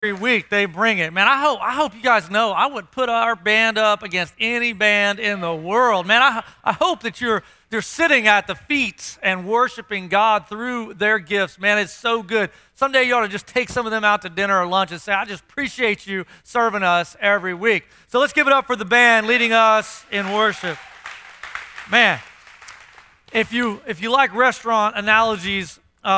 every week they bring it. Man, I hope you guys know I would put our band up against any band in the world. Man, I hope that you're sitting at the feet and worshiping God through their gifts. Man, it's so good. Someday you ought to just take some of them out to dinner or lunch and say, I just appreciate you serving us every week. So let's give it up for the band leading us in worship. Man, if you like restaurant analogies,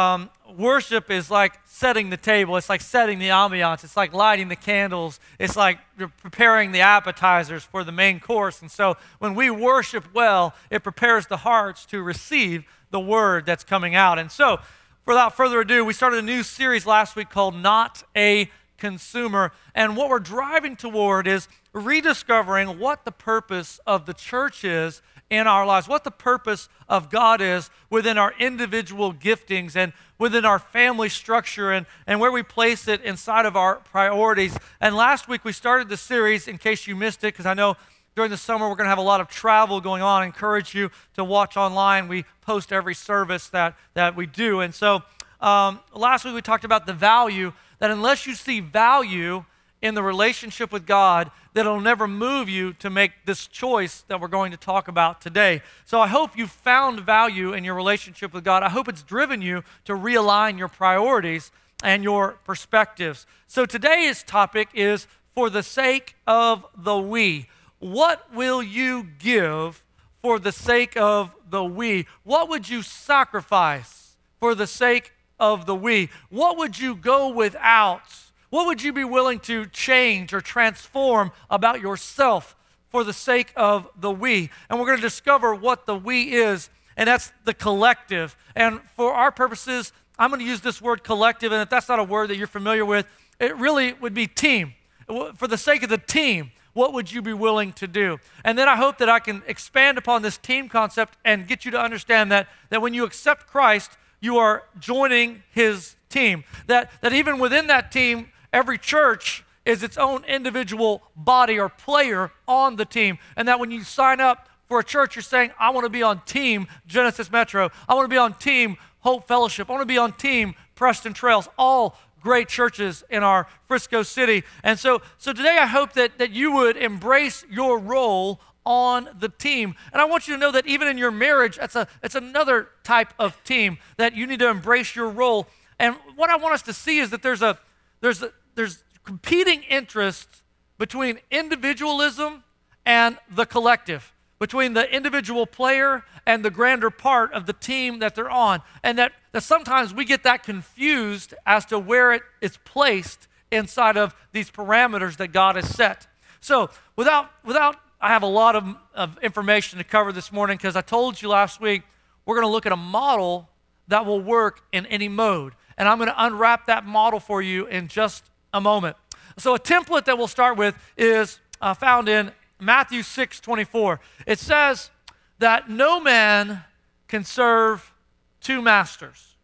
worship is like setting the table. It's like setting the ambiance. It's like lighting the candles. It's like you're preparing the appetizers for the main course. And so when we worship well, it prepares the hearts to receive the word that's coming out. And so without further ado, we started a new series last week called Not a Consumer. And what we're driving toward is rediscovering what the purpose of the church is in our lives, what the purpose of God is within our individual giftings and within our family structure and where we place it inside of our priorities. And last week we started the series, in case you missed it, because I know during the summer we're going to have a lot of travel going on. I encourage you to watch online. We post every service that we do. And so last week we talked about the value that unless you see value in the relationship with God, that it'll never move you to make this choice that we're going to talk about today. So I hope you found value in your relationship with God. I hope it's driven you to realign your priorities and your perspectives. So today's topic is for the sake of the we. What will you give for the sake of the we? What would you sacrifice for the sake of the we? What would you go without? What would you be willing to change or transform about yourself for the sake of the we? And we're going to discover what the we is, and that's the collective. And for our purposes, I'm going to use this word collective, and if that's not a word that you're familiar with, it really would be team. For the sake of the team, what would you be willing to do? And then I hope that I can expand upon this team concept and get you to understand that when you accept Christ, you are joining his team. That even within that team, every church is its own individual body or player on the team. And that when you sign up for a church, you're saying, I want to be on team Genesis Metro. I want to be on team Hope Fellowship. I want to be on team Preston Trails. All great churches in our Frisco city. And so today I hope that you would embrace your role on the team. And I want you to know that even in your marriage, it's another type of team that you need to embrace your role. And what I want us to see is that there's competing interests between individualism and the collective, between the individual player and the grander part of the team that they're on. And that sometimes we get that confused as to where it is placed inside of these parameters that God has set. So without I have a lot of information to cover this morning because I told you last week we're going to look at a model that will work in any mode. And I'm going to unwrap that model for you in just a moment. So a template that we'll start with is found in Matthew 6:24. It says that no man can serve two masters.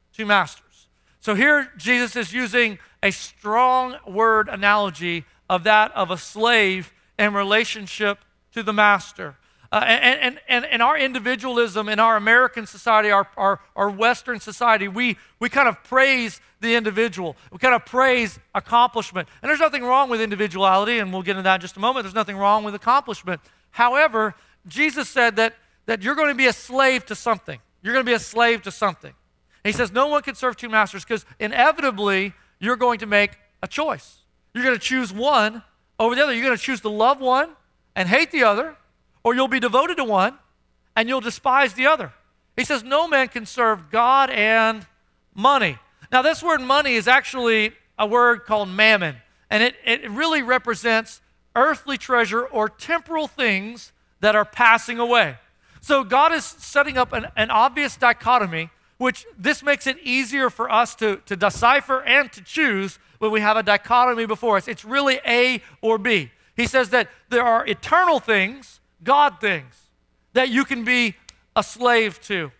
So here Jesus is using a strong word analogy of that of a slave in relationship to the master. And in our individualism, in our American society, our Western society, we kind of praise the individual. We kind of praise accomplishment. And there's nothing wrong with individuality, and we'll get into that in just a moment. There's nothing wrong with accomplishment. However, Jesus said that you're going to be a slave to something. You're going to be a slave to something. And he says no one can serve two masters because inevitably you're going to make a choice. You're going to choose one over the other. You're going to choose to love one and hate the other, or you'll be devoted to one and you'll despise the other. He says no man can serve God and money. Now this word money is actually a word called mammon, and it really represents earthly treasure or temporal things that are passing away. So God is setting up an obvious dichotomy, which this makes it easier for us to decipher and to choose when we have a dichotomy before us. It's really A or B. He says that there are eternal things, God things, that you can be a slave to.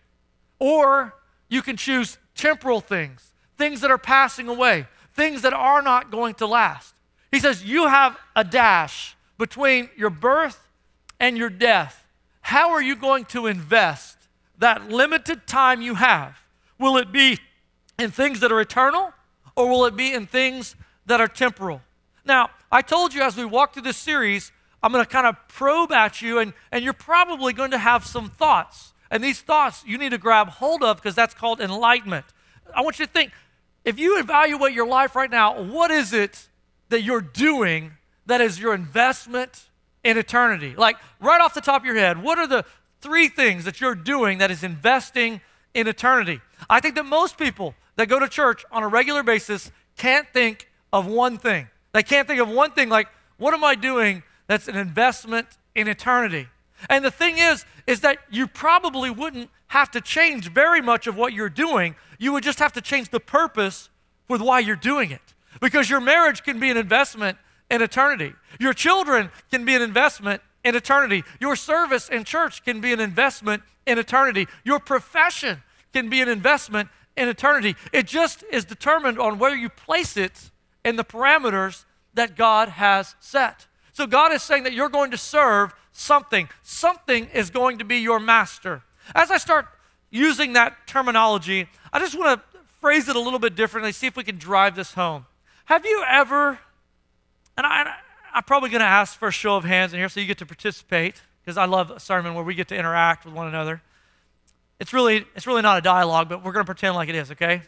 Or you can choose temporal things, things that are passing away, things that are not going to last. He says you have a dash between your birth and your death. How are you going to invest that limited time you have? Will it be in things that are eternal, or will it be in things that are temporal. Now, I told you as we walk through this series, I'm going to kind of probe at you, and you're probably going to have some thoughts. And these thoughts you need to grab hold of because that's called enlightenment. I want you to think, if you evaluate your life right now, what is it that you're doing that is your investment in eternity? Like right off the top of your head, what are the 3 things that you're doing that is investing in eternity? I think that most people that go to church on a regular basis can't think of one thing. They can't think of one thing like, what am I doing that's an investment in eternity? And the thing is that you probably wouldn't have to change very much of what you're doing. You would just have to change the purpose with why you're doing it. Because your marriage can be an investment in eternity. Your children can be an investment in eternity. Your service in church can be an investment in eternity. Your profession can be an investment in eternity. It just is determined on where you place it in the parameters that God has set. So God is saying that you're going to serve something. Something is going to be your master. As I start using that terminology, I just want to phrase it a little bit differently, see if we can drive this home. Have you ever, and I'm probably going to ask for a show of hands in here so you get to participate, because I love a sermon where we get to interact with one another. It's really not a dialogue, but we're going to pretend like it is, okay?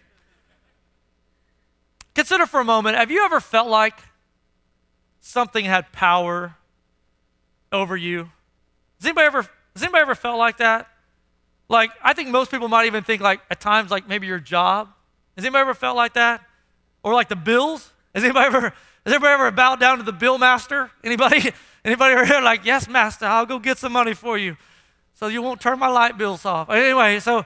Consider for a moment, have you ever felt like something had power over you? Has anybody ever felt like that? Like, I think most people might even think like at times like maybe your job. Has anybody ever felt like that? Or like the bills? Has anybody ever bowed down to the bill master? Anybody ever here like, yes, master, I'll go get some money for you so you won't turn my light bills off. Anyway, so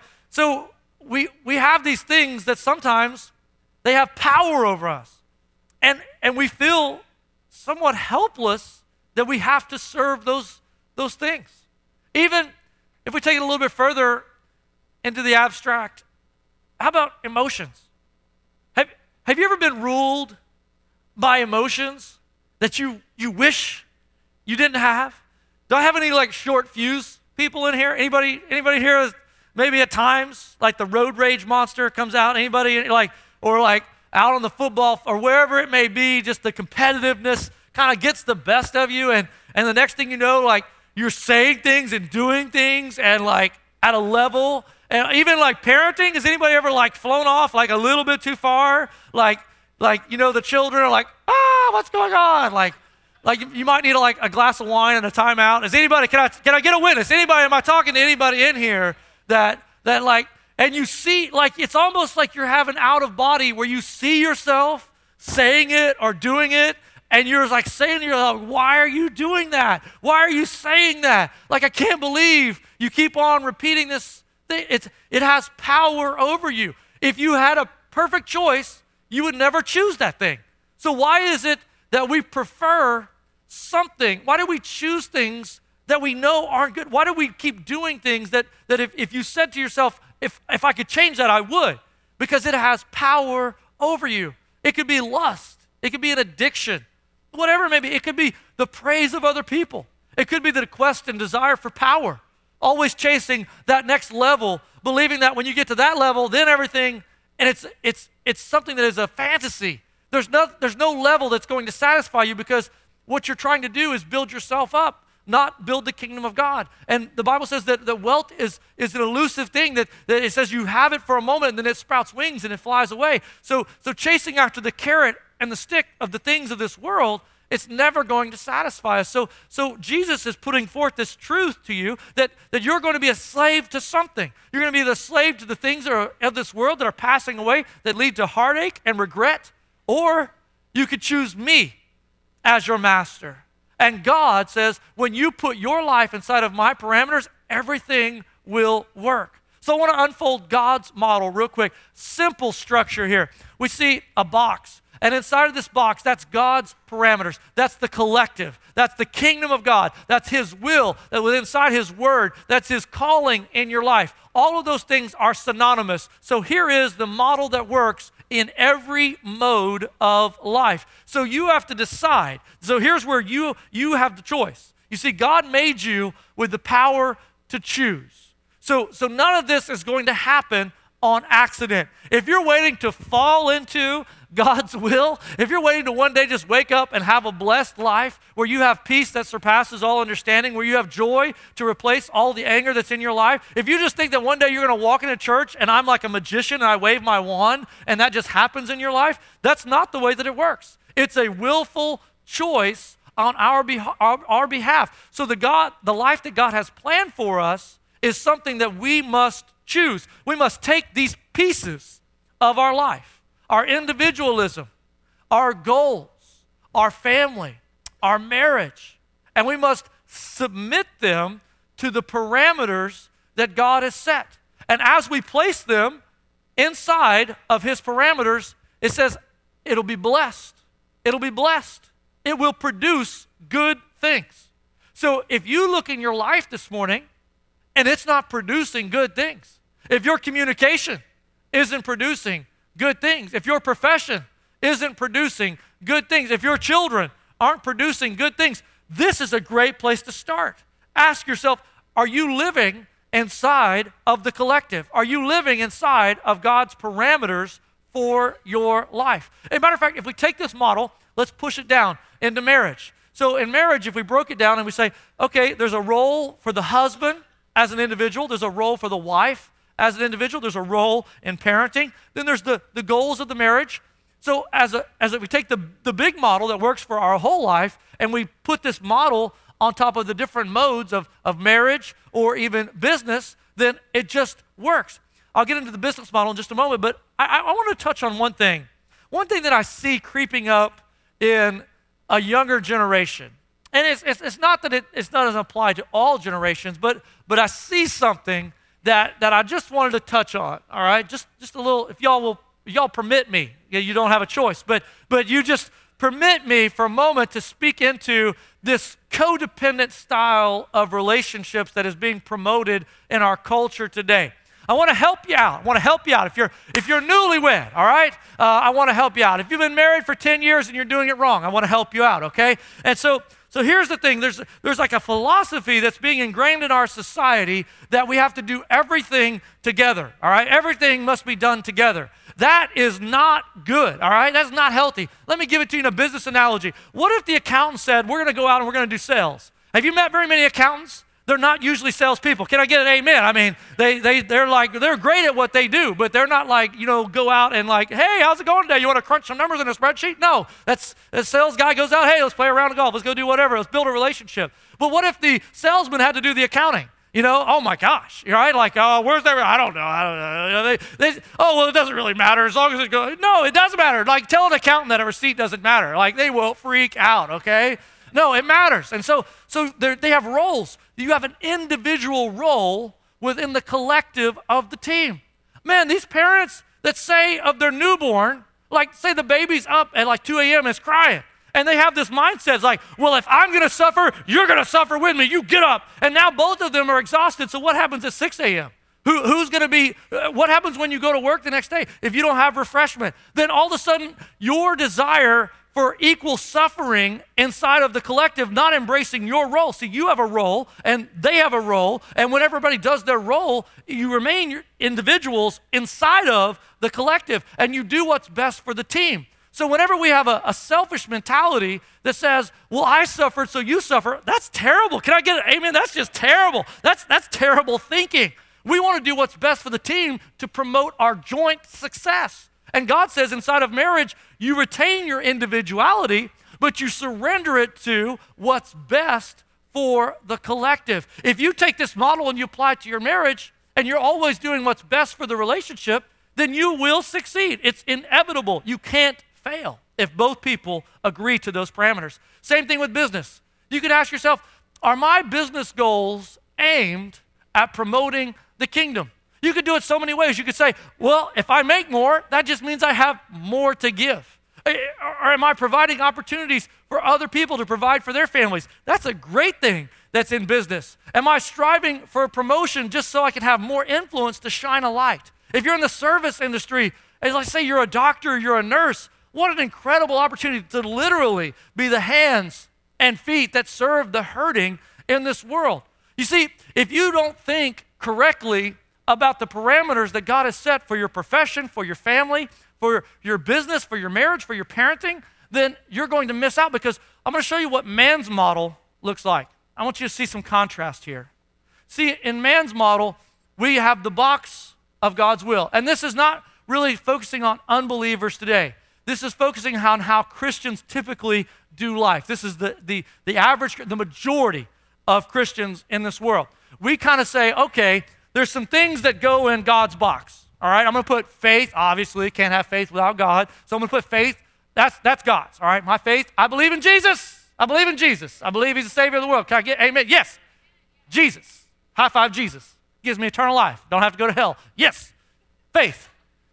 we have these things that sometimes they have power over us. And we feel somewhat helpless that we have to serve those things. Even if we take it a little bit further into the abstract, how about emotions? Have you ever been ruled by emotions that you wish you didn't have? Do I have any like short fuse people in here? Anybody here is maybe at times like the road rage monster comes out? Anybody like, or like out on the football or wherever it may be, just the competitiveness kind of gets the best of you, and the next thing you know, like you're saying things and doing things and like at a level. And even like parenting, has anybody ever like flown off like a little bit too far? Like you know, the children are like, what's going on? Like you might need like a glass of wine and a timeout. Is anybody, can I get a witness? Am I talking to anybody in here that like, and you see, like it's almost like you're having out of body where you see yourself saying it or doing it, and you're like saying to yourself, why are you doing that? Why are you saying that? Like, I can't believe you keep on repeating this thing. It has power over you. If you had a perfect choice, you would never choose that thing. So why is it that we prefer something? Why do we choose things that we know aren't good? Why do we keep doing things that if you said to yourself, if I could change that, I would? Because it has power over you. It could be lust. It could be an addiction. Whatever it may be. It could be the praise of other people. It could be the quest and desire for power. Always chasing that next level, believing that when you get to that level, then everything, and it's something that is a fantasy. There's no level that's going to satisfy you, because what you're trying to do is build yourself up, not build the kingdom of God. And the Bible says that wealth is an elusive thing, that it says you have it for a moment and then it sprouts wings and it flies away. So chasing after the carrot and the stick of the things of this world, it's never going to satisfy us. So Jesus is putting forth this truth to you that you're going to be a slave to something. You're going to be the slave to the things that are of this world that are passing away, that lead to heartache and regret, or you could choose me as your master. And God says, when you put your life inside of my parameters, everything will work. So I want to unfold God's model real quick. Simple structure here. We see a box. And inside of this box, that's God's parameters. That's the collective. That's the kingdom of God. That's His will. That within inside His word, that's His calling in your life. All of those things are synonymous. So here is the model that works in every mode of life. So you have to decide. So here's where you have the choice. You see, God made you with the power to choose. So none of this is going to happen on accident. If you're waiting to fall into God's will, if you're waiting to one day just wake up and have a blessed life where you have peace that surpasses all understanding, where you have joy to replace all the anger that's in your life, if you just think that one day you're going to walk into church and I'm like a magician and I wave my wand and that just happens in your life, that's not the way that it works. It's a willful choice on our behalf. So the life that God has planned for us is something that we must choose. We must take these pieces of our life, our individualism, our goals, our family, our marriage, and we must submit them to the parameters that God has set. And as we place them inside of his parameters, it says it'll be blessed. It'll be blessed. It will produce good things. So if you look in your life this morning and it's not producing good things, if your communication isn't producing good things, if your profession isn't producing good things, if your children aren't producing good things, this is a great place to start. Ask yourself, are you living inside of the collective? Are you living inside of God's parameters for your life? As a matter of fact, if we take this model, let's push it down into marriage. So in marriage, if we broke it down and we say, okay, there's a role for the husband as an individual, there's a role for the wife as an individual, there's a role in parenting, then there's the goals of the marriage. So as we take the big model that works for our whole life and we put this model on top of the different modes of marriage or even business, then it just works. I'll get into the business model in just a moment, but I want to touch on one thing. One thing that I see creeping up in a younger generation, and it's not that it's not doesn't apply to all generations, but I see something that I just wanted to touch on. All right, just a little. If y'all permit me, you don't have a choice, but you just permit me for a moment to speak into this codependent style of relationships that is being promoted in our culture today. I want to help you out. If you're newlywed, all right? I want to help you out. If you've been married for 10 years and you're doing it wrong, I want to help you out, okay? And so here's the thing. There's like a philosophy that's being ingrained in our society that we have to do everything together, all right? Everything must be done together. That is not good, all right? That's not healthy. Let me give it to you in a business analogy. What if the accountant said, we're going to go out and we're going to do sales? Have you met very many accountants? They're not usually salespeople. Can I get an amen? I mean, they're great at what they do, but they're not like, go out and like, hey, how's it going today? You want to crunch some numbers in a spreadsheet? No, the sales guy goes out, hey, let's play a round of golf. Let's go do whatever. Let's build a relationship. But what if the salesman had to do the accounting? Oh my gosh, right? Like, oh, where's that? I don't know. Well, it doesn't really matter as long as it goes. No, it doesn't matter. Like, tell an accountant that a receipt doesn't matter. Like, they will freak out, okay? No, it matters. And so they have roles. You have an individual role within the collective of the team. Man, these parents that say of their newborn, like say the baby's up at like 2 a.m. and is crying, and they have this mindset, it's like, well, if I'm going to suffer, you're going to suffer with me. You get up. And now both of them are exhausted, so what happens at 6 a.m.? Who's going to be, what happens when you go to work the next day? If you don't have refreshment, then all of a sudden your desire for equal suffering inside of the collective, not embracing your role. See, you have a role and they have a role, and when everybody does their role, you remain individuals inside of the collective and you do what's best for the team. So whenever we have a selfish mentality that says, well, I suffered, so you suffer, that's terrible. Can I get an amen? That's just terrible. That's terrible thinking. We want to do what's best for the team to promote our joint success. And God says inside of marriage, you retain your individuality, but you surrender it to what's best for the collective. If you take this model and you apply it to your marriage, and you're always doing what's best for the relationship, then you will succeed. It's inevitable. You can't fail if both people agree to those parameters. Same thing with business. You could ask yourself, are my business goals aimed at promoting the kingdom? You could do it so many ways. You could say, well, if I make more, that just means I have more to give. Or am I providing opportunities for other people to provide for their families? That's a great thing that's in business. Am I striving for a promotion just so I can have more influence to shine a light? If you're in the service industry, and let's say you're a doctor, you're a nurse, what an incredible opportunity to literally be the hands and feet that serve the hurting in this world. You see, if you don't think correctly about the parameters that God has set for your profession, for your family, for your business, for your marriage, for your parenting, then you're going to miss out, because I'm going to show you what man's model looks like. I want you to see some contrast here. See, in man's model, we have the box of God's will. And this is not really focusing on unbelievers today. This is focusing on how Christians typically do life. This is the average, the majority of Christians in this world. We kind of say, okay, there's some things that go in God's box. All right, I'm going to put faith. Obviously, can't have faith without God. So I'm going to put faith. That's God's. All right, my faith. I believe in Jesus. I believe in Jesus. I believe he's the Savior of the world. Can I get amen? Yes. Jesus. High five Jesus. Gives me eternal life. Don't have to go to hell. Yes. Faith.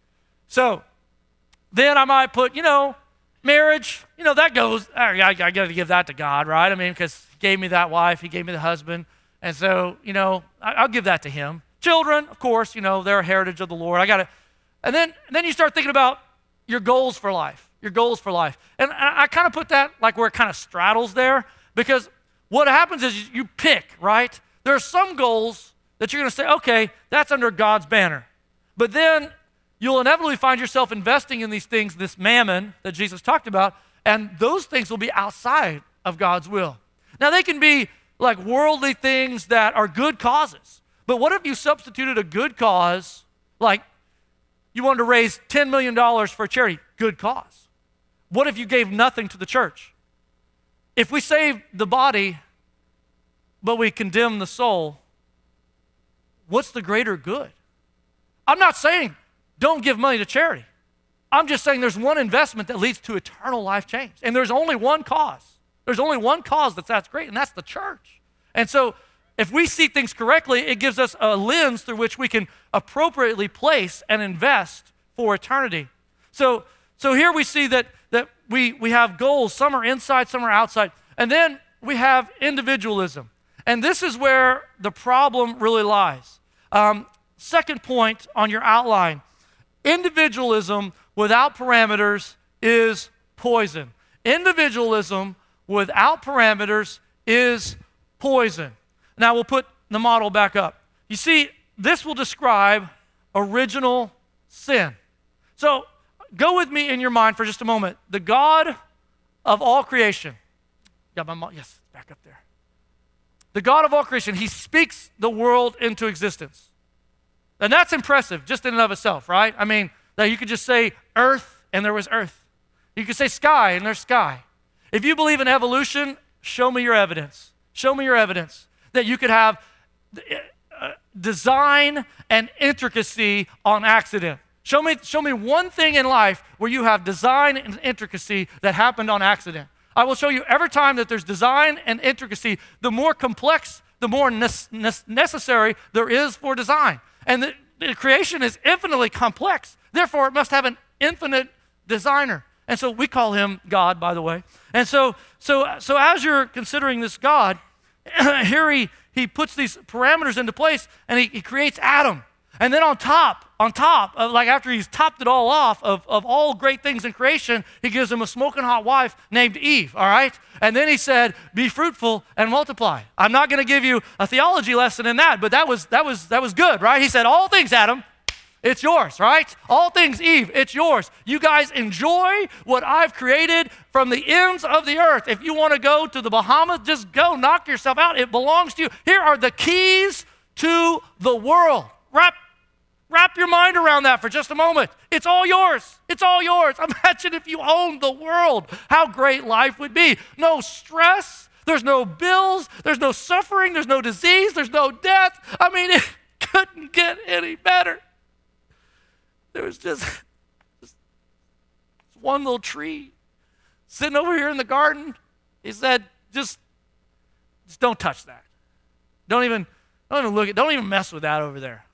So then I might put, marriage. That goes, I got to give that to God, right? I mean, because he gave me that wife. He gave me the husband. And so, I'll give that to him. Children, of course, they're a heritage of the Lord. And then you start thinking about your goals for life. Your goals for life. And I kind of put that like where it kind of straddles there, because what happens is you pick, right? There are some goals that you're going to say, okay, that's under God's banner. But then you'll inevitably find yourself investing in these things, this mammon that Jesus talked about, and those things will be outside of God's will. Now, they can be like worldly things that are good causes. But what if you substituted a good cause, like you wanted to raise $10 million for a charity? Good cause. What if you gave nothing to the church? If we save the body, but we condemn the soul, what's the greater good? I'm not saying don't give money to charity. I'm just saying there's one investment that leads to eternal life change. And there's only one cause. There's only one cause that's great, and that's the church. And so if we see things correctly, it gives us a lens through which we can appropriately place and invest for eternity. So here we see that we have goals. Some are inside, some are outside. And then we have individualism. And this is where the problem really lies. Second point on your outline, individualism without parameters is poison. Individualism without parameters is poison. Now we'll put the model back up. You see, this will describe original sin. So go with me in your mind for just a moment. The God of all creation. Got my yes, back up there. The God of all creation, he speaks the world into existence. And that's impressive just in and of itself, right? I mean, that you could just say earth and there was earth. You could say sky and there's sky. If you believe in evolution, show me your evidence. Show me your evidence that you could have design and intricacy on accident. Show me one thing in life where you have design and intricacy that happened on accident. I will show you every time that there's design and intricacy, the more complex, the more necessary there is for design. And the creation is infinitely complex. Therefore, it must have an infinite designer. And so we call him God, by the way. And so as you're considering this God, here he puts these parameters into place, and he creates Adam. And then on top of, like after he's topped it all off of all great things in creation, he gives him a smoking hot wife named Eve, all right? And then he said, be fruitful and multiply. I'm not going to give you a theology lesson in that, but that was good, right? He said, all things, Adam, it's yours, right? All things, Eve, it's yours. You guys enjoy what I've created from the ends of the earth. If you want to go to the Bahamas, just go knock yourself out. It belongs to you. Here are the keys to the world. Wrap your mind around that for just a moment. It's all yours. It's all yours. Imagine if you owned the world, how great life would be. No stress. There's no bills. There's no suffering. There's no disease. There's no death. I mean, it couldn't get any better. There was just one little tree sitting over here in the garden. He said, just don't touch that. Don't even look at, don't even mess with that over there.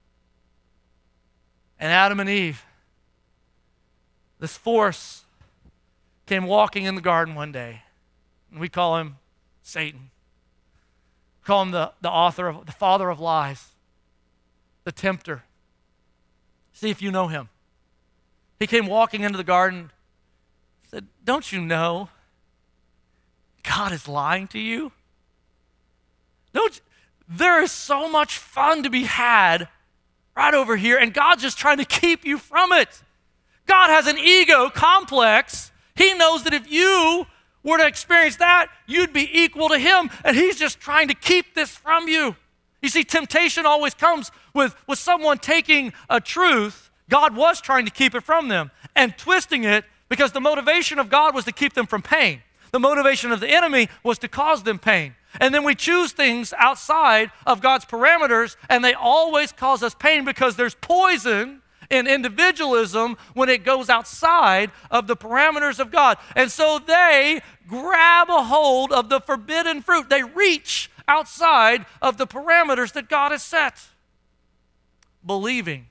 And Adam and Eve, this force, came walking in the garden one day. And we call him Satan. We call him the father of lies, the tempter. See if you know him. He came walking into the garden, said, don't you know God is lying to you? There is so much fun to be had right over here, and God's just trying to keep you from it. God has an ego complex. He knows that if you were to experience that, you'd be equal to him, and he's just trying to keep this from you. You see, temptation always comes with someone taking a truth. God was trying to keep it from them and twisting it, because the motivation of God was to keep them from pain. The motivation of the enemy was to cause them pain. And then we choose things outside of God's parameters, and they always cause us pain because there's poison in individualism when it goes outside of the parameters of God. And so they grab a hold of the forbidden fruit. They reach outside of the parameters that God has set, believing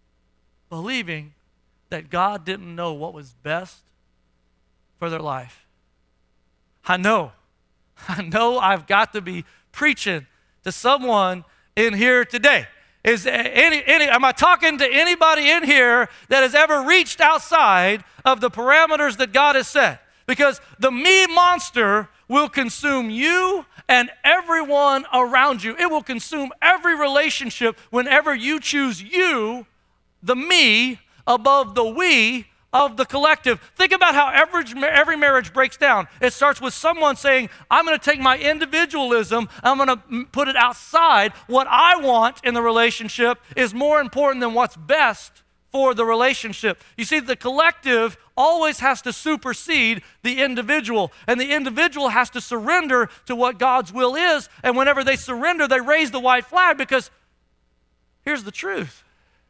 that God didn't know what was best for their life. I know I've got to be preaching to someone in here today. Am I talking to anybody in here that has ever reached outside of the parameters that God has set? Because the me monster will consume you and everyone around you. It will consume every relationship whenever you choose you, the me, above the we of the collective. Think about how every marriage breaks down. It starts with someone saying, I'm going to take my individualism, I'm going to put it outside. What I want in the relationship is more important than what's best for the relationship. You see, the collective always has to supersede the individual, and the individual has to surrender to what God's will is, and whenever they surrender, they raise the white flag, because here's the truth.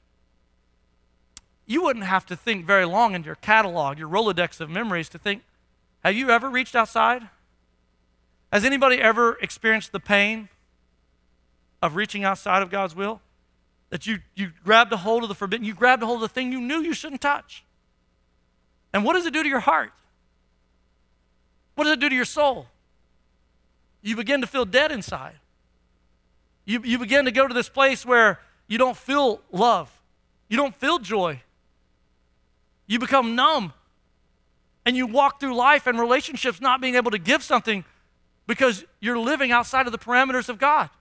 You wouldn't have to think very long in your catalog, your Rolodex of memories, to think, have you ever reached outside? Has anybody ever experienced the pain of reaching outside of God's will? That you grabbed a hold of the forbidden, you grabbed a hold of the thing you knew you shouldn't touch. And what does it do to your heart? What does it do to your soul? You begin to feel dead inside. You begin to go to this place where you don't feel love. You don't feel joy. You become numb, and you walk through life and relationships not being able to give something because you're living outside of the parameters of God.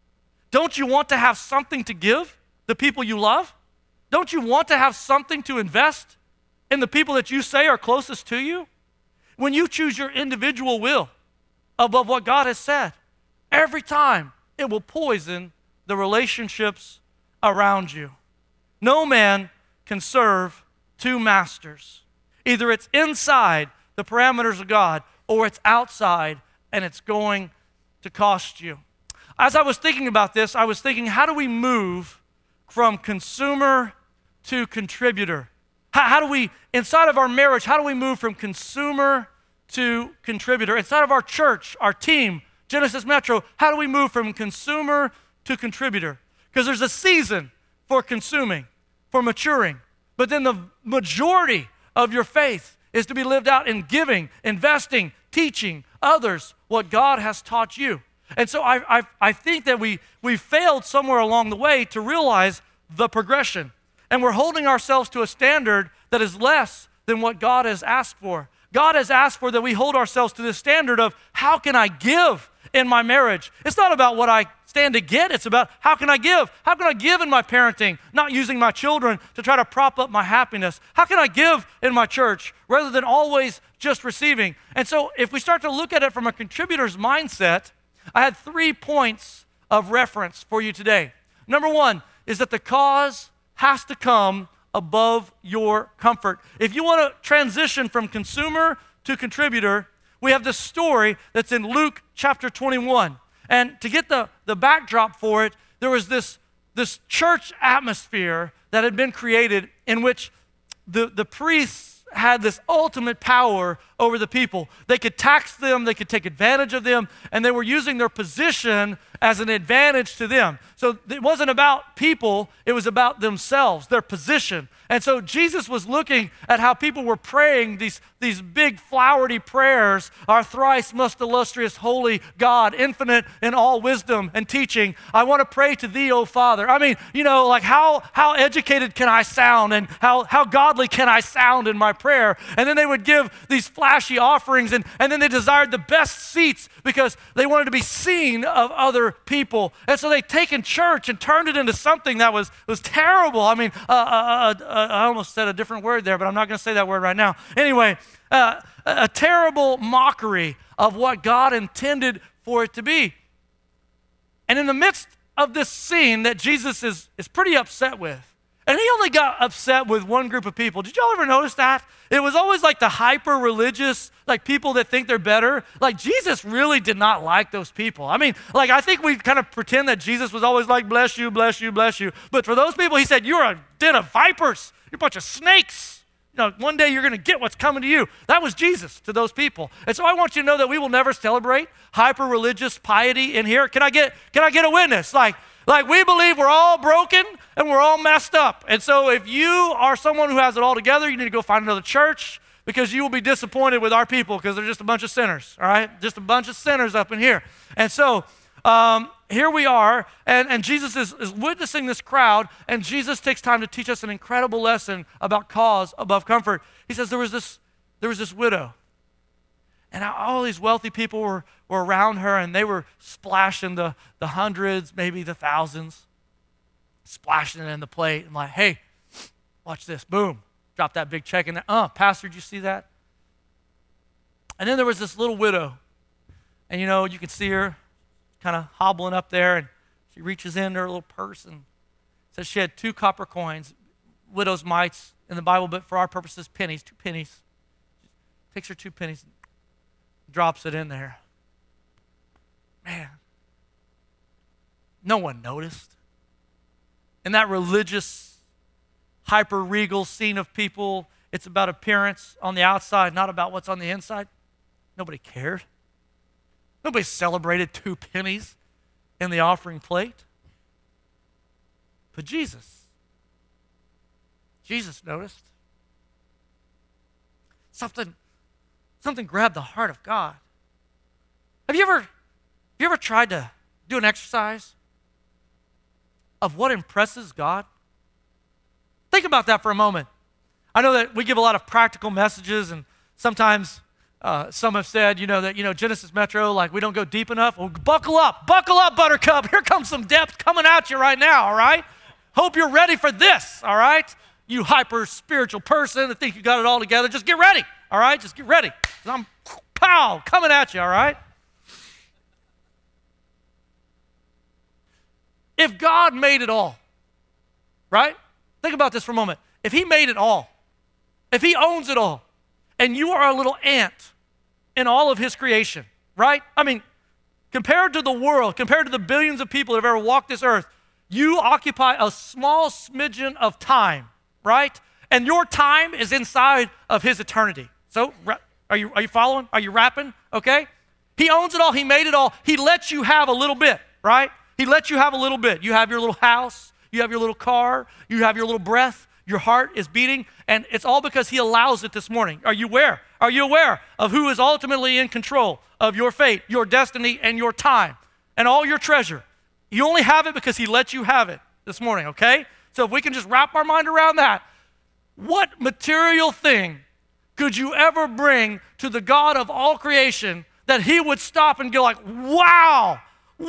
Don't you want to have something to give the people you love? Don't you want to have something to invest in the people that you say are closest to you? When you choose your individual will above what God has said, every time it will poison the relationships around you. No man can serve two masters. Either it's inside the parameters of God or it's outside, and it's going to cost you. As I was thinking about this, I was thinking, how do we move from consumer to contributor? How do we, inside of our marriage, how do we move from consumer to contributor? Inside of our church, our team, Genesis Metro, how do we move from consumer to contributor? Because there's a season for consuming, for maturing. But then the majority of your faith is to be lived out in giving, investing, teaching others what God has taught you. And so I think that we failed somewhere along the way to realize the progression. And we're holding ourselves to a standard that is less than what God has asked for. God has asked for that we hold ourselves to the standard of, how can I give in my marriage? It's not about what I stand to get. It's about, how can I give? How can I give in my parenting, not using my children to try to prop up my happiness? How can I give in my church rather than always just receiving? And so if we start to look at it from a contributor's mindset, I had 3 points of reference for you today. Number one is that the cause has to come above your comfort. If you want to transition from consumer to contributor, we have this story that's in Luke chapter 21. And to get the backdrop for it, there was this church atmosphere that had been created in which the priests had this ultimate power over the people. They could tax them, they could take advantage of them, and they were using their position as an advantage to them. So it wasn't about people, it was about themselves, their position. And so Jesus was looking at how people were praying these big flowery prayers, our thrice most illustrious holy God, infinite in all wisdom and teaching. I want to pray to thee, O Father. I mean, like how educated can I sound, and how godly can I sound in my prayer? And then they would give these flowery flashy offerings, and then they desired the best seats because they wanted to be seen of other people. And so they'd taken church and turned it into something that was terrible. I mean, I almost said a different word there, but I'm not going to say that word right now. Anyway, a terrible mockery of what God intended for it to be. And in the midst of this scene that Jesus is pretty upset with, and he only got upset with one group of people. Did y'all ever notice that? It was always like the hyper-religious, like people that think they're better. Like Jesus really did not like those people. I mean, like I think we kind of pretend that Jesus was always like, bless you, bless you, bless you. But for those people, he said, you're a den of vipers. You're a bunch of snakes. You know, one day you're going to get what's coming to you. That was Jesus to those people. And so I want you to know that we will never celebrate hyper-religious piety in here. Can I get a witness? Like we believe we're all broken and we're all messed up. And so if you are someone who has it all together, you need to go find another church because you will be disappointed with our people because they're just a bunch of sinners, all right? Just a bunch of sinners up in here. And so here we are, and Jesus is witnessing this crowd, and Jesus takes time to teach us an incredible lesson about cause above comfort. He says there was this widow, and all these wealthy people were around her, and they were splashing the hundreds, maybe the thousands, splashing it in the plate. I'm like, hey, watch this. Boom. Drop that big check in there. Pastor, did you see that? And then there was this little widow. And, you can see her kind of hobbling up there, and she reaches into her little purse and says she had 2 copper coins, widow's mites in the Bible, but for our purposes, pennies, 2 pennies. Takes her 2 pennies, drops it in there. Man, no one noticed. In that religious, hyper-regal scene of people, it's about appearance on the outside, not about what's on the inside. Nobody cared. Nobody celebrated 2 pennies in the offering plate. But Jesus noticed. Something grabbed the heart of God. Have you ever tried to do an exercise of what impresses God? Think about that for a moment. I know that we give a lot of practical messages, and sometimes some have said, that Genesis Metro, like we don't go deep enough. Well, buckle up, Buttercup. Here comes some depth coming at you right now, all right? Hope you're ready for this, all right? You hyper-spiritual person that think you got it all together, just get ready, all right? Just get ready. I'm, coming at you, all right? If God made it all, right? Think about this for a moment. If he made it all, if he owns it all, and you are a little ant in all of his creation, right? I mean, compared to the world, compared to the billions of people that have ever walked this earth, you occupy a small smidgen of time, right? And your time is inside of his eternity. So, are you following? Are you rapping? Okay? He owns it all. He made it all. He lets you have a little bit, right? He lets you have a little bit. You have your little house. You have your little car. You have your little breath. Your heart is beating, and it's all because he allows it this morning. Are you aware? Are you aware of who is ultimately in control of your fate, your destiny, and your time, and all your treasure? You only have it because he lets you have it this morning, okay? So if we can just wrap our mind around that, what material thing could you ever bring to the God of all creation that he would stop and go like, wow,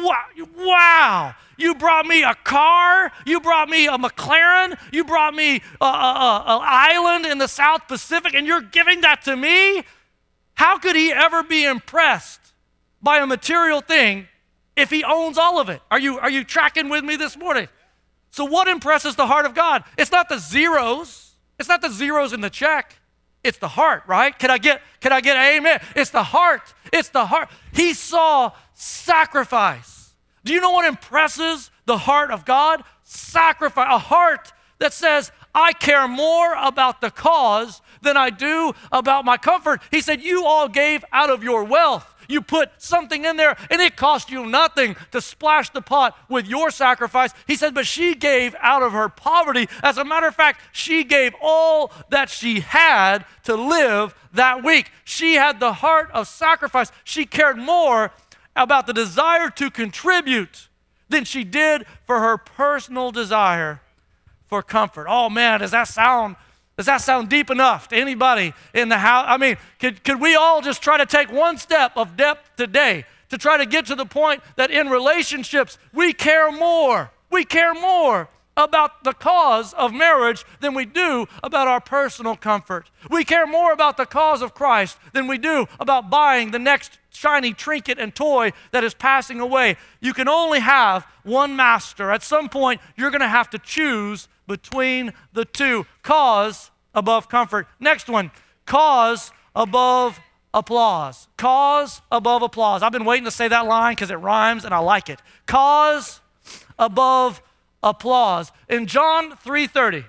you brought me a car, you brought me a McLaren, you brought me an island in the South Pacific, and you're giving that to me? How could he ever be impressed by a material thing if he owns all of it? Are you tracking with me this morning? So what impresses the heart of God? It's not the zeros. It's not the zeros in the check. It's the heart, right? Can I get amen? It's the heart. It's the heart. He saw sacrifice. Do you know what impresses the heart of God? Sacrifice. A heart that says, I care more about the cause than I do about my comfort. He said, you all gave out of your wealth. You put something in there, and it cost you nothing to splash the pot with your sacrifice. He said, but she gave out of her poverty. As a matter of fact, she gave all that she had to live that week. She had the heart of sacrifice. She cared more about the desire to contribute than she did for her personal desire for comfort. Oh man, does that sound Does that sound deep enough to anybody in the house? I mean, could we all just try to take one step of depth today to try to get to the point that in relationships we care more? We care more about the cause of marriage than we do about our personal comfort. We care more about the cause of Christ than we do about buying the next shiny trinket and toy that is passing away. You can only have one master. At some point, you're going to have to choose between the two. Cause above comfort. Next one, cause above applause. Cause above applause. I've been waiting to say that line because it rhymes and I like it. Cause above applause. In John 3:30,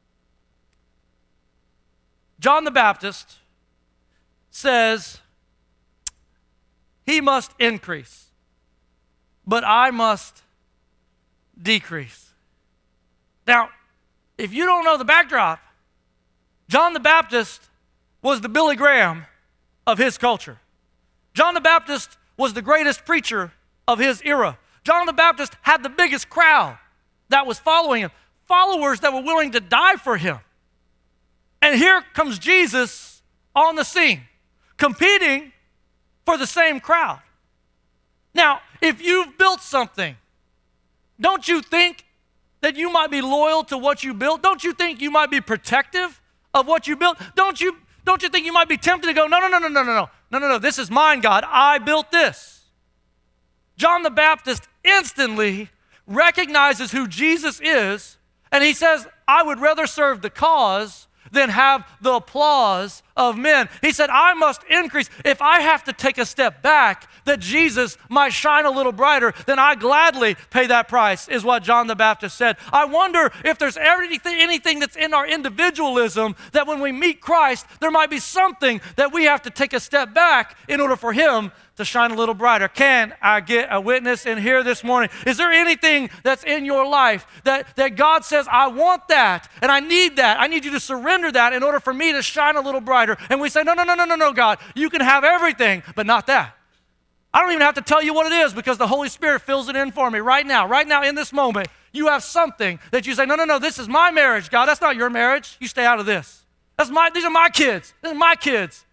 John the Baptist says, he must increase, but I must decrease. Now, if you don't know the backdrop, John the Baptist was the Billy Graham of his culture. John the Baptist was the greatest preacher of his era. John the Baptist had the biggest crowd that was following him, followers that were willing to die for him. And here comes Jesus on the scene, competing for the same crowd. Now, if you've built something, don't you think that you might be loyal to what you built? Don't you think you might be protective of what you built? Don't you think you might be tempted to go, no, this is mine, God. I built this. John the Baptist instantly recognizes who Jesus is, and he says, I would rather serve the cause than have the applause of men. He said, I must increase. If I have to take a step back that Jesus might shine a little brighter, then I gladly pay that price, is what John the Baptist said. I wonder if there's anything that's in our individualism that when we meet Christ, there might be something that we have to take a step back in order for him to shine a little brighter. Can I get a witness in here this morning? Is there anything that's in your life that God says, I want that and I need that. I need you to surrender that in order for me to shine a little brighter. And we say, no, God, you can have everything, but not that. I don't even have to tell you what it is because the Holy Spirit fills it in for me right now in this moment. You have something that you say, no, this is my marriage, God. That's not your marriage. You stay out of this. These are my kids. These are my kids.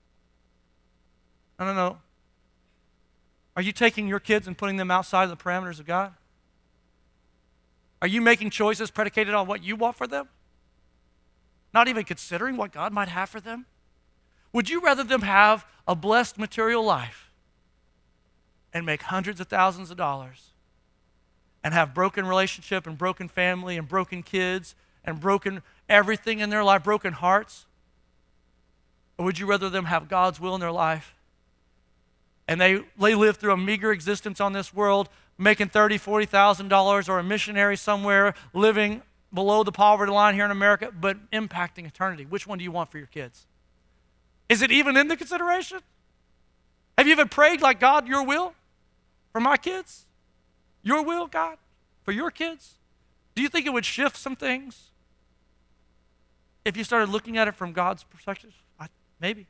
No. Are you taking your kids and putting them outside of the parameters of God? Are you making choices predicated on what you want for them? Not even considering what God might have for them? Would you rather them have a blessed material life and make hundreds of thousands of dollars and have broken relationship and broken family and broken kids and broken everything in their life, broken hearts? Or would you rather them have God's will in their life and they live through a meager existence on this world, making $30,000, $40,000, or a missionary somewhere living below the poverty line here in America, but impacting eternity? Which one do you want for your kids? Is it even in the consideration? Have you ever prayed like, God, your will for my kids? Your will, God, for your kids? Do you think it would shift some things if you started looking at it from God's perspective? Maybe.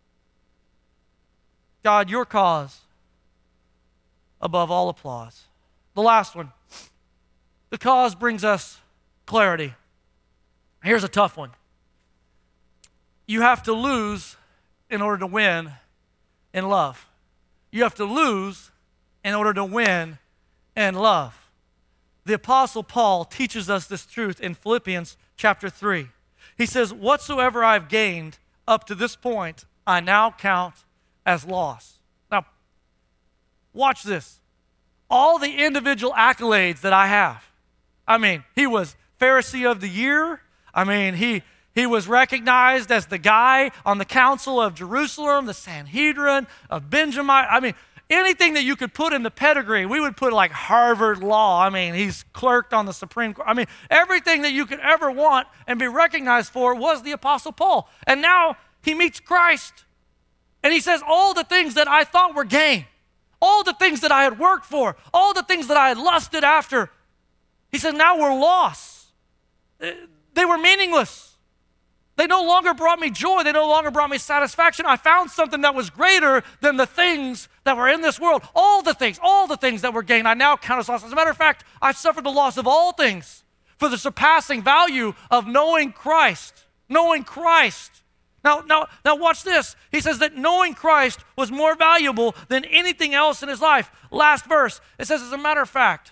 God, your cause above all applause. The last one. The cause brings us clarity. Here's a tough one. You have to lose in order to win in love. You have to lose in order to win in love. The Apostle Paul teaches us this truth in Philippians chapter 3. He says, whatsoever I've gained up to this point, I now count as loss. Now, watch this. All the individual accolades that I have. I mean, he was Pharisee of the year. I mean, he was recognized as the guy on the council of Jerusalem, the Sanhedrin, of Benjamin. I mean, anything that you could put in the pedigree, we would put like Harvard Law. I mean, he's clerked on the Supreme Court. I mean, everything that you could ever want and be recognized for was the Apostle Paul. And now he meets Christ. And he says, all the things that I thought were gain, all the things that I had worked for, all the things that I had lusted after, he said, now were lost. They were meaningless. They no longer brought me joy. They no longer brought me satisfaction. I found something that was greater than the things that were in this world. All the things that were gain, I now count as loss. As a matter of fact, I suffered the loss of all things for the surpassing value of knowing Christ. knowing Christ. Now watch this. He says that knowing Christ was more valuable than anything else in his life. Last verse, it says, as a matter of fact,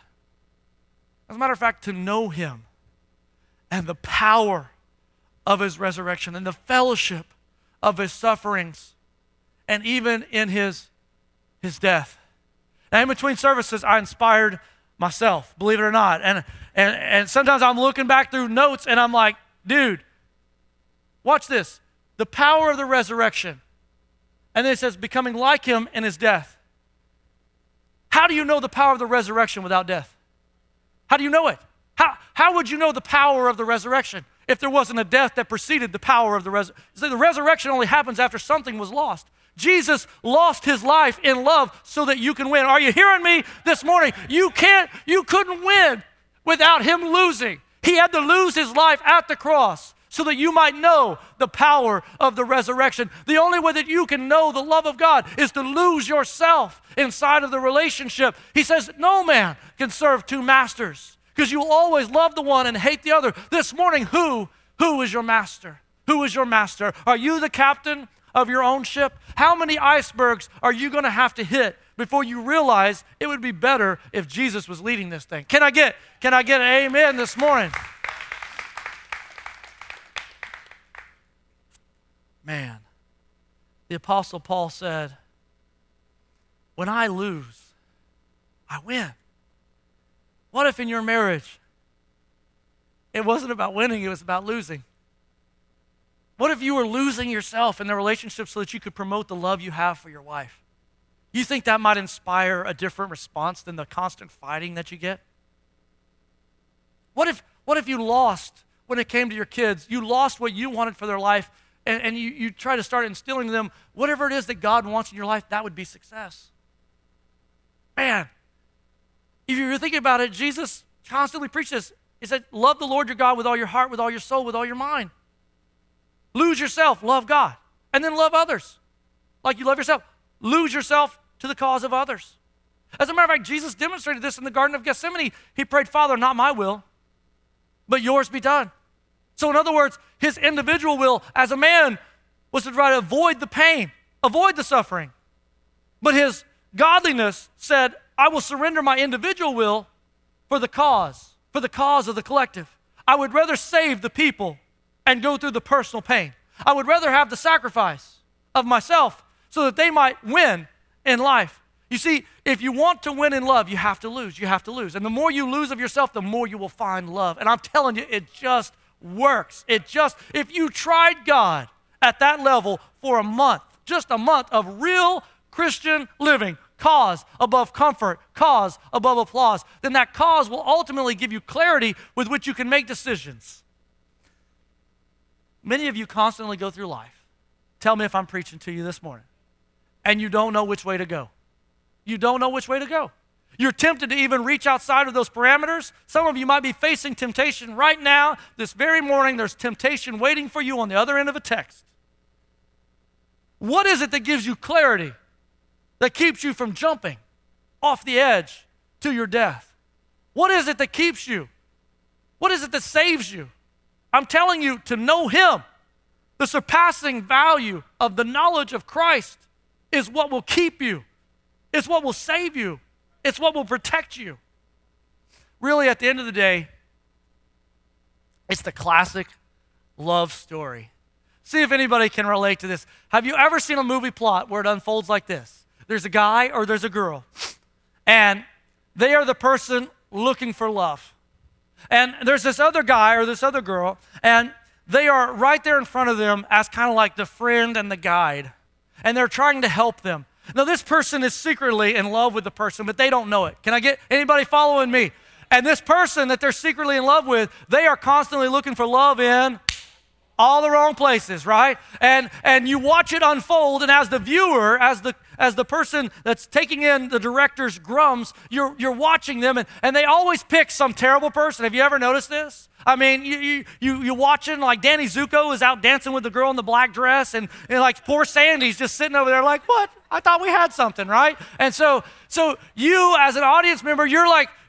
to know him and the power of his resurrection and the fellowship of his sufferings and even in his death. Now in between services, I inspired myself, believe it or not. And sometimes I'm looking back through notes and I'm like, dude, watch this. The power of the resurrection. And then it says, becoming like him in his death. How do you know the power of the resurrection without death? How do you know it? How would you know the power of the resurrection if there wasn't a death that preceded the power of the resurrection? So the resurrection only happens after something was lost. Jesus lost his life in love so that you can win. Are you hearing me this morning? You couldn't win without him losing. He had to lose his life at the cross so that you might know the power of the resurrection. The only way that you can know the love of God is to lose yourself inside of the relationship. He says, no man can serve two masters because you will always love the one and hate the other. This morning, who is your master? Who is your master? Are you the captain of your own ship? How many icebergs are you going to have to hit before you realize it would be better if Jesus was leading this thing? Can I get an amen this morning? Man, the Apostle Paul said, when I lose, I win. What if in your marriage, it wasn't about winning, it was about losing? What if you were losing yourself in the relationship so that you could promote the love you have for your wife? You think that might inspire a different response than the constant fighting that you get? What if you lost when it came to your kids? You lost what you wanted for their life, and you try to start instilling in them whatever it is that God wants in your life. That would be success. Man, if you're thinking about it, Jesus constantly preached this. He said, love the Lord your God with all your heart, with all your soul, with all your mind. Lose yourself, love God, and then love others like you love yourself. Lose yourself to the cause of others. As a matter of fact, Jesus demonstrated this in the Garden of Gethsemane. He prayed, Father, not my will, but yours be done. So in other words, his individual will as a man was to try to avoid the pain, avoid the suffering. But his godliness said, I will surrender my individual will for the cause of the collective. I would rather save the people and go through the personal pain. I would rather have the sacrifice of myself so that they might win in life. You see, if you want to win in love, you have to lose. You have to lose. And the more you lose of yourself, the more you will find love. And I'm telling you, it just works. If you tried God at that level for a month, just a month of real Christian living, cause above comfort, cause above applause, then that cause will ultimately give you clarity with which you can make decisions. Many of you constantly go through life. Tell me if I'm preaching to you this morning. And you don't know which way to go. You don't know which way to go. You're tempted to even reach outside of those parameters. Some of you might be facing temptation right now. This very morning, there's temptation waiting for you on the other end of a text. What is it that gives you clarity, that keeps you from jumping off the edge to your death? What is it that keeps you? What is it that saves you? I'm telling you, to know him, the surpassing value of the knowledge of Christ is what will keep you. It's what will save you. It's what will protect you. Really, at the end of the day, it's the classic love story. See if anybody can relate to this. Have you ever seen a movie plot where it unfolds like this? There's a guy or there's a girl, and they are the person looking for love. And there's this other guy or this other girl, and they are right there in front of them as kind of like the friend and the guide. And they're trying to help them. Now, this person is secretly in love with the person, but they don't know it. Can I get anybody following me? And this person that they're secretly in love with, they are constantly looking for love in all the wrong places, right? And you watch it unfold, and as the viewer, as the person that's taking in the director's grums, you're watching them, and they always pick some terrible person. Have you ever noticed this? I mean, you watching, like Danny Zuko is out dancing with the girl in the black dress, and like poor Sandy's just sitting over there like, what? I thought we had something, right? And so you as an audience member, you're like,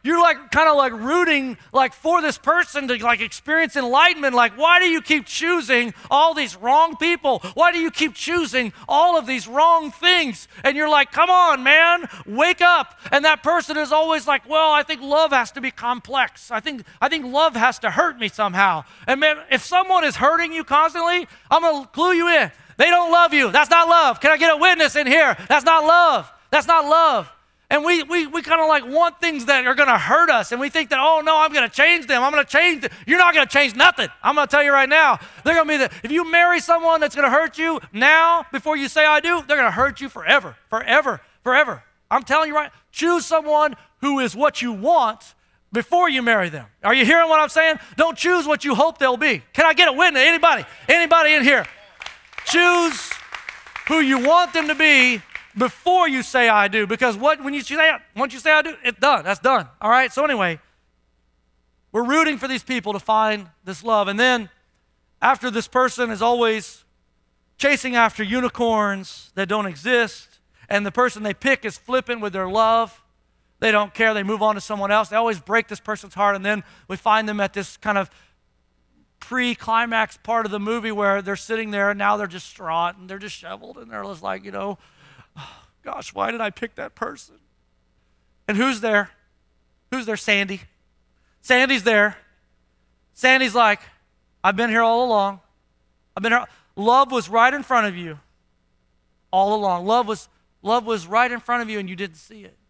you're like kind of like rooting like for this person to like experience enlightenment. Like, why do you keep choosing all these wrong people? Why do you keep choosing all of these wrong things? And you're like, come on, man, wake up. And that person is always like, well, I think love has to be complex. I think love has to hurt me somehow. And man, if someone is hurting you constantly, I'm going to clue you in. They don't love you. That's not love. Can I get a witness in here? That's not love. That's not love. And we kind of like want things that are going to hurt us. And we think that, oh, no, I'm going to change them. I'm going to change them. You're not going to change nothing. I'm going to tell you right now. They're going to be if you marry someone that's going to hurt you now before you say I do, they're going to hurt you forever, forever, forever. I'm telling you right. Choose someone who is what you want before you marry them. Are you hearing what I'm saying? Don't choose what you hope they'll be. Can I get a witness? Anybody in here? Choose who you want them to be before you say I do, because once you say I do, it's done. That's done. All right? So anyway, we're rooting for these people to find this love. And then after this person is always chasing after unicorns that don't exist, and the person they pick is flippant with their love, they don't care. They move on to someone else. They always break this person's heart, and then we find them at this kind of pre-climax part of the movie where they're sitting there and now they're distraught and they're disheveled and they're just like, gosh, why did I pick that person? And who's there? Who's there? Sandy. Sandy's there. Sandy's like, I've been here all along. I've been here. Love was right in front of you all along. Love was right in front of you and you didn't see it.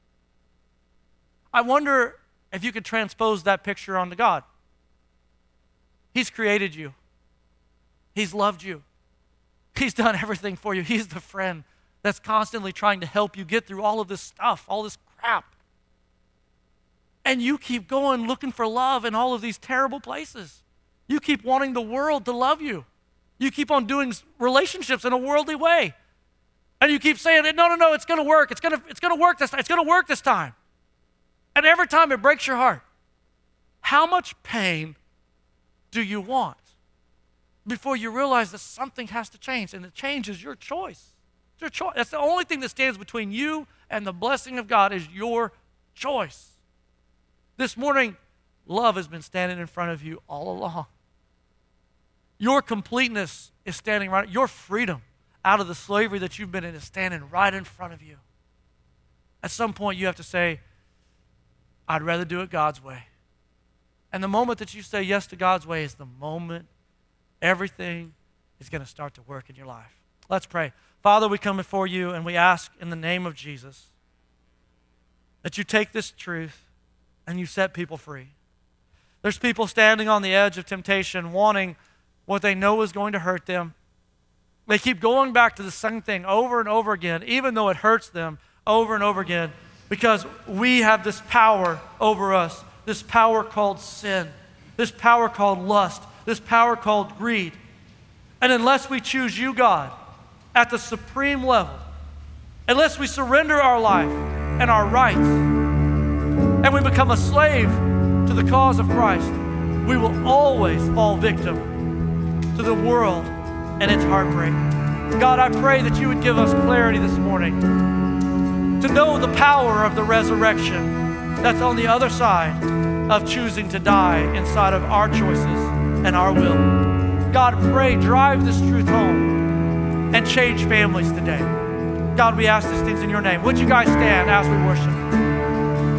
I wonder if you could transpose that picture onto God. He's created you. He's loved you. He's done everything for you. He's the friend that's constantly trying to help you get through all of this stuff, all this crap. And you keep going looking for love in all of these terrible places. You keep wanting the world to love you. You keep on doing relationships in a worldly way. And you keep saying, no, it's going to work. It's going to work this time. It's going to work this time. And every time it breaks your heart. How much pain do you want before you realize that something has to change? And the change is your choice. It's your choice. That's the only thing that stands between you and the blessing of God is your choice. This morning, love has been standing in front of you all along. Your completeness is standing right. Your freedom out of the slavery that you've been in is standing right in front of you. At some point, you have to say, I'd rather do it God's way. And the moment that you say yes to God's way is the moment everything is going to start to work in your life. Let's pray. Father, we come before you and we ask in the name of Jesus that you take this truth and you set people free. There's people standing on the edge of temptation wanting what they know is going to hurt them. They keep going back to the same thing over and over again, even though it hurts them over and over again, because we have this power over us, this power called sin, this power called lust, this power called greed. And unless we choose you, God, at the supreme level, unless we surrender our life and our rights, and we become a slave to the cause of Christ, we will always fall victim to the world and its heartbreak. God, I pray that you would give us clarity this morning to know the power of the resurrection that's on the other side of choosing to die inside of our choices and our will. God, pray, drive this truth home and change families today. God, we ask these things in your name. Would you guys stand as we worship?